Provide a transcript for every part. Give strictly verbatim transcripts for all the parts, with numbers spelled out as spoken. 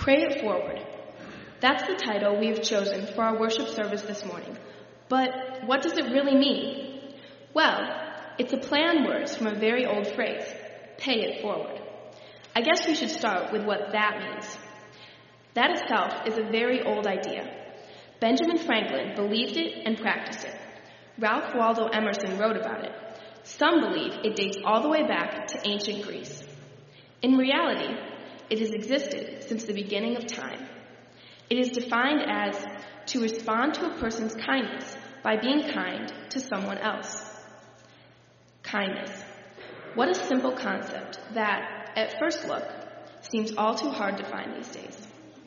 Pray It Forward. That's the title we have chosen for our worship service this morning. But what does it really mean? Well, it's a play on words from a very old phrase, pay it forward. I guess we should start with what that means. That itself is a very old idea. Benjamin Franklin believed it and practiced it. Ralph Waldo Emerson wrote about it. Some believe it dates all the way back to ancient Greece. In reality, it has existed since the beginning of time. It is defined as to respond to a person's kindness by being kind to someone else. Kindness. What a simple concept that, at first look, seems all too hard to find these days.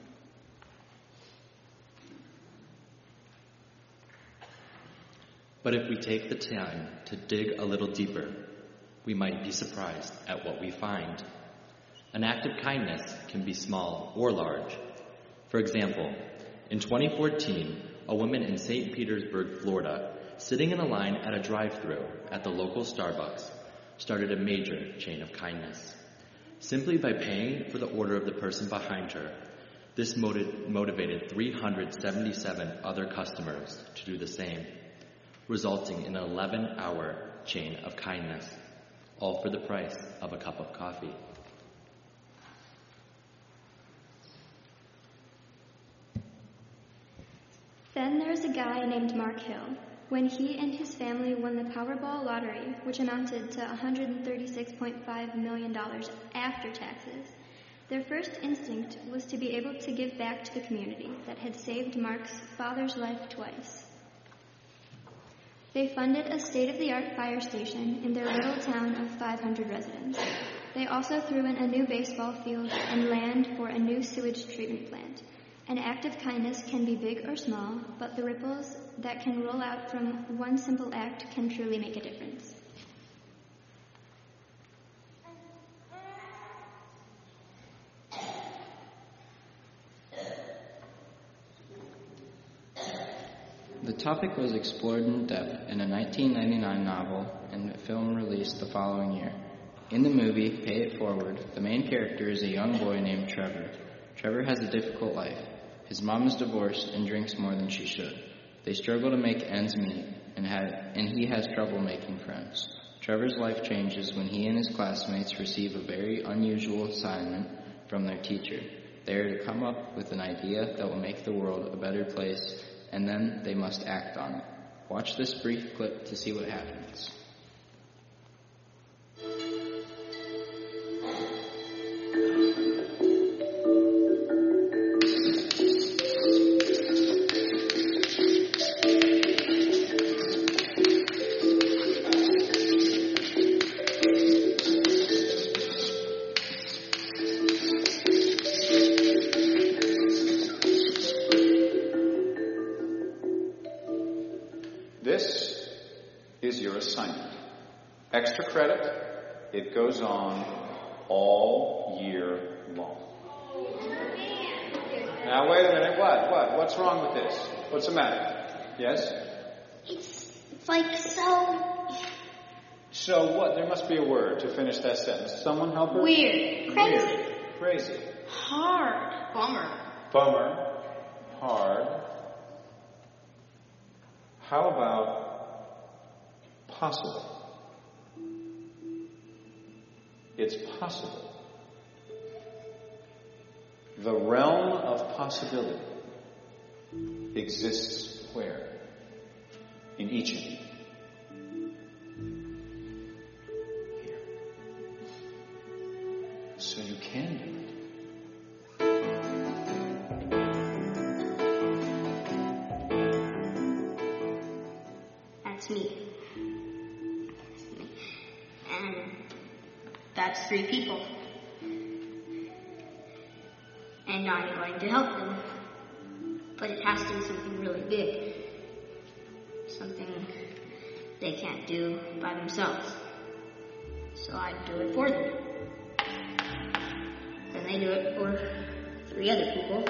But if we take the time to dig a little deeper, we might be surprised at what we find. An act of kindness can be small or large. For example, in twenty fourteen, a woman in Saint Petersburg, Florida, sitting in a line at a drive-thru at the local Starbucks, started a major chain of kindness. Simply by paying for the order of the person behind her, this motiv- motivated three hundred seventy-seven other customers to do the same, resulting in an eleven-hour chain of kindness, all for the price of a cup of coffee. Then there's a guy named Mark Hill. When he and his family won the Powerball lottery, which amounted to one hundred thirty-six point five million dollars after taxes, their first instinct was to be able to give back to the community that had saved Mark's father's life twice. They funded a state-of-the-art fire station in their little town of five hundred residents. They also threw in a new baseball field and land for a new sewage treatment plant. An act of kindness can be big or small, but the ripples that can roll out from one simple act can truly make a difference. The topic was explored in depth in a nineteen ninety-nine novel and a film released the following year. In the movie, Pay It Forward, the main character is a young boy named Trevor. Trevor has a difficult life. His mom is divorced and drinks more than she should. They struggle to make ends meet, and, have, and he has trouble making friends. Trevor's life changes when he and his classmates receive a very unusual assignment from their teacher. They are to come up with an idea that will make the world a better place, and then they must act on it. Watch this brief clip to see what happens. Extra credit, it goes on all year long. Now wait a minute, what, what, what's wrong with this? What's the matter? Yes? It's like so... So what? There must be a word to finish that sentence. Someone help her? Weird. Crazy. Weird. Crazy. Hard. Bummer. Bummer. Hard. How about possible? It's possible. The realm of possibility exists where? In each of you. Here. So you can do it. That's me. And that's three people. And I'm going to help them. But it has to be something really big. Something they can't do by themselves. So I do it for them. Then they do it for three other people.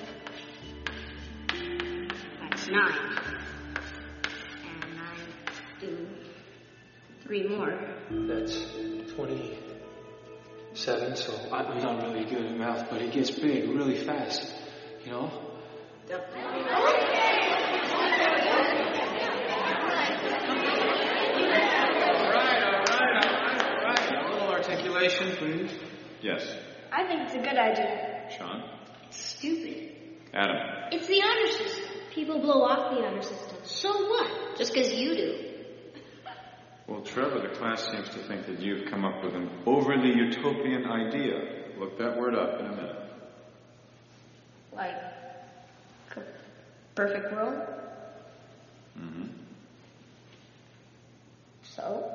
That's nine. And I do three more. That's twenty. seven, so I'm not really good at math, but it gets big really fast, you know? Yep. All right, all right, all right, all right. A little articulation, please. Yes. I think it's a good idea. Sean? It's stupid. Adam? It's the honor system. People blow off the honor system. So what? Just because you do. Well, Trevor, the class seems to think that you've come up with an overly utopian idea. Look that word up in a minute. Like, c- perfect world? Mm-hmm. So?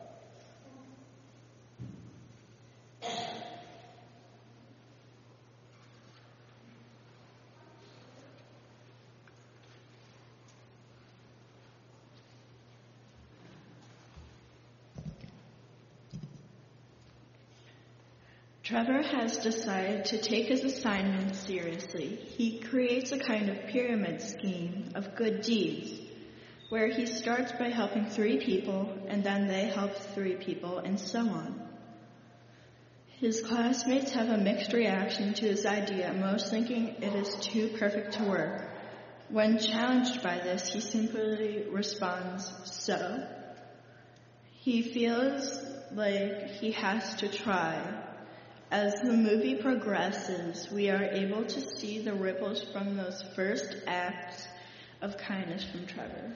Trevor has decided to take his assignment seriously. He creates a kind of pyramid scheme of good deeds, where he starts by helping three people, and then they help three people, and so on. His classmates have a mixed reaction to his idea, most thinking it is too perfect to work. When challenged by this, he simply responds, "So?" He feels like he has to try. As the movie progresses, we are able to see the ripples from those first acts of kindness from Trevor.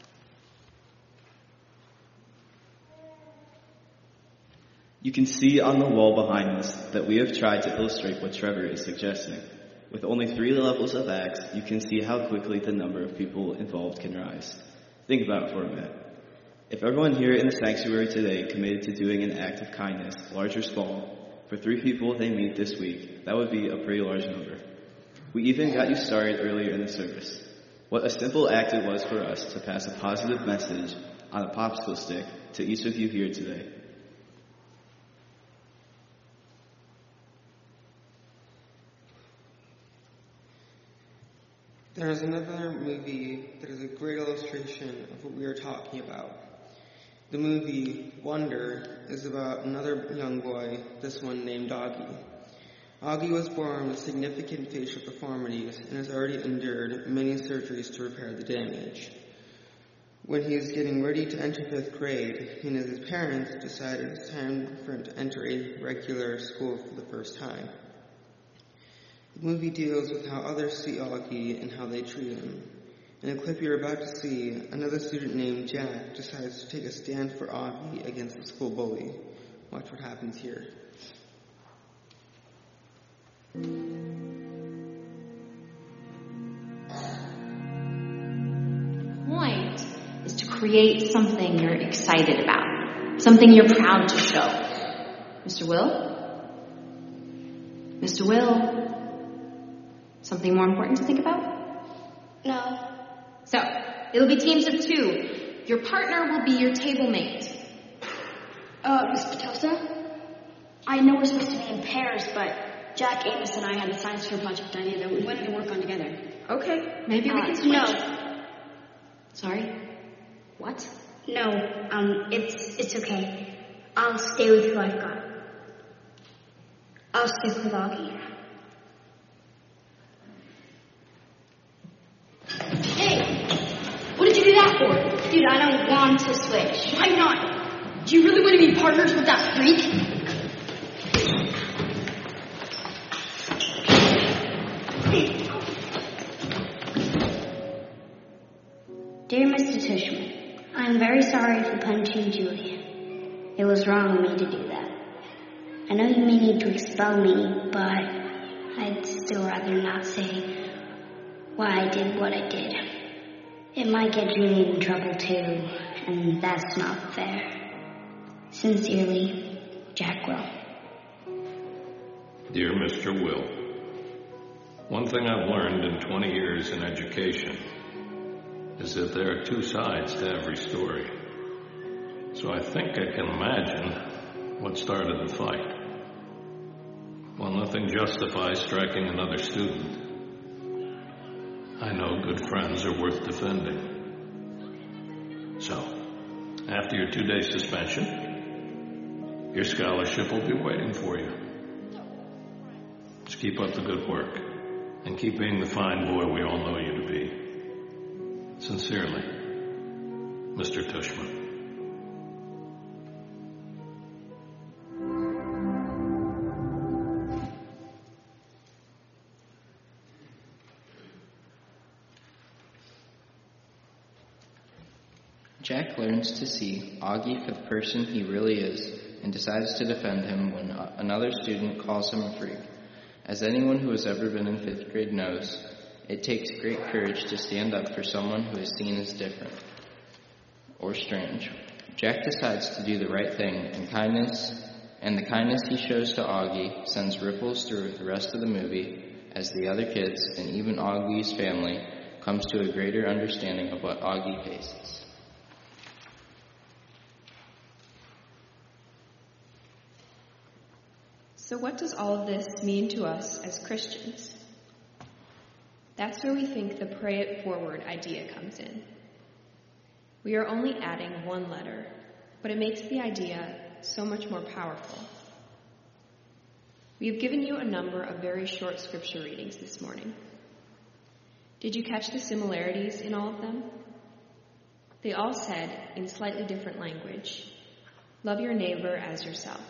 You can see on the wall behind us that we have tried to illustrate what Trevor is suggesting. With only three levels of acts, you can see how quickly the number of people involved can rise. Think about it for a minute. If everyone here in the sanctuary today committed to doing an act of kindness, large or small, for three people they meet this week, that would be a pretty large number. We even got you started earlier in the service. What a simple act it was for us to pass a positive message on a popsicle stick to each of you here today. There is another movie that is a great illustration of what we are talking about. The movie Wonder is about another young boy, this one named Augie. Augie was born with significant facial deformities and has already endured many surgeries to repair the damage. When he was getting ready to enter fifth grade, he and his parents decided it's time for him to enter a regular school for the first time. The movie deals with how others see Augie and how they treat him. In a clip you're about to see, another student named Jack decides to take a stand for Augie against the school bully. Watch what happens here. The point is to create something you're excited about, something you're proud to show. Mister Will? Mister Will? Something more important to think about? No. So, it'll be teams of two. Your partner will be your table mate. Uh, Miss Petosa? I know we're supposed to be in pairs, but Jack, Amos, and I had a science fair project idea that we wanted to work on together. Okay, maybe we Uh, can switch. No. Sorry? What? No, um, it's it's okay. I'll stay with who I've got. I'll stick with Augie. Hey! What did you do that for? Dude, I don't want to switch. Why not? Do you really want to be partners with that freak? Dear Mister Tushman, I'm very sorry for punching Julia. It was wrong of me to do that. I know you may need to expel me, but I'd still rather not say why I did what I did. It might get Julia in trouble too, and that's not fair. Sincerely, Jack Will. Dear Mister Will, one thing I've learned in twenty years in education is that there are two sides to every story. So I think I can imagine what started the fight. While nothing justifies striking another student, I know good friends are worth defending. So, after your two-day suspension, Your scholarship will be waiting for you. Just keep up the good work, and keep being the fine boy we all know you to be. Sincerely, Mister Tushman. Jack learns to see Augie for the person he really is and decides to defend him when another student calls him a freak. As anyone who has ever been in fifth grade knows, it takes great courage to stand up for someone who is seen as different or strange. Jack decides to do the right thing, and kindness, and the kindness he shows to Augie sends ripples through the rest of the movie as the other kids, and even Augie's family, comes to a greater understanding of what Augie faces. So what does all of this mean to us as Christians? That's where we think the pray it forward idea comes in. We are only adding one letter, but it makes the idea so much more powerful. We have given you a number of very short scripture readings this morning. Did you catch the similarities in all of them? They all said, in slightly different language, love your neighbor as yourself.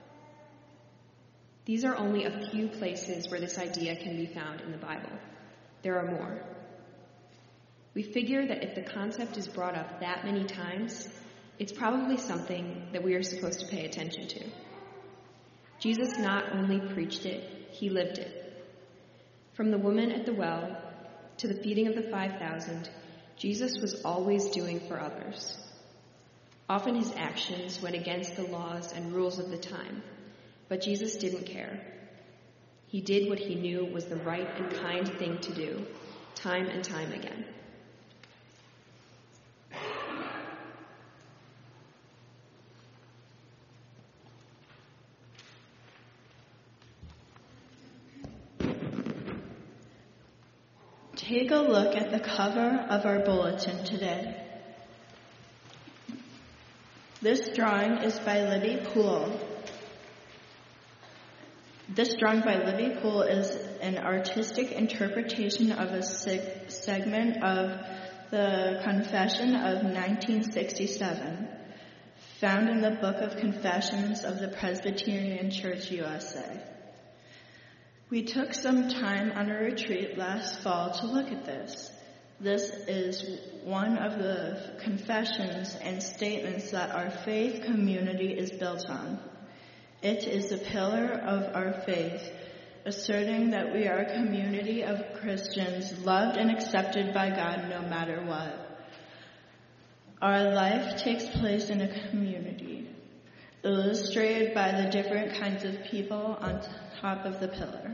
These are only a few places where this idea can be found in the Bible. There are more. We figure that if the concept is brought up that many times, it's probably something that we are supposed to pay attention to. Jesus not only preached it, he lived it. From the woman at the well to the feeding of the five thousand, Jesus was always doing for others. Often his actions went against the laws and rules of the time. But Jesus didn't care. He did what he knew was the right and kind thing to do, time and time again. Take a look at the cover of our bulletin today. This drawing is by Libby Poole. This drawing by Libby Poole is an artistic interpretation of a seg- segment of the Confession of nineteen sixty-seven, found in the Book of Confessions of the Presbyterian Church U S A. We took some time on a retreat last fall to look at this. This is one of the confessions and statements that our faith community is built on. It is a pillar of our faith, asserting that we are a community of Christians loved and accepted by God no matter what. Our life takes place in a community, illustrated by the different kinds of people on top of the pillar.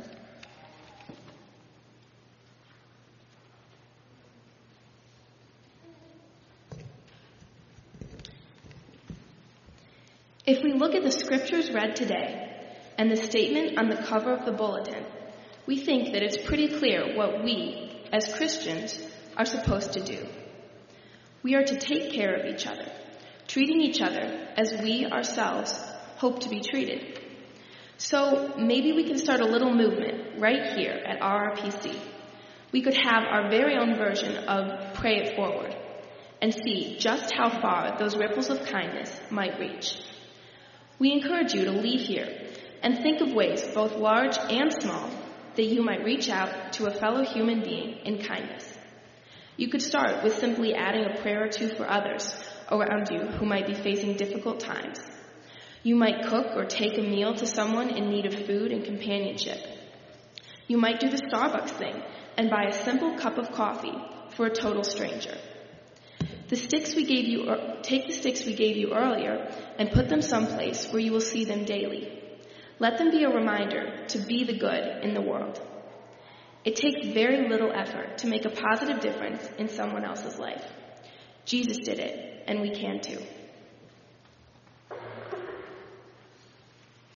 If we look at the scriptures read today and the statement on the cover of the bulletin, we think that it's pretty clear what we, as Christians, are supposed to do. We are to take care of each other, treating each other as we ourselves hope to be treated. So maybe we can start a little movement right here at R R P C. We could have our very own version of Pray It Forward and see just how far those ripples of kindness might reach. We encourage you to leave here and think of ways, both large and small, that you might reach out to a fellow human being in kindness. You could start with simply adding a prayer or two for others around you who might be facing difficult times. You might cook or take a meal to someone in need of food and companionship. You might do the Starbucks thing and buy a simple cup of coffee for a total stranger. The sticks we gave you, take the sticks we gave you earlier and put them someplace where you will see them daily. Let them be a reminder to be the good in the world. It takes very little effort to make a positive difference in someone else's life. Jesus did it, and we can too.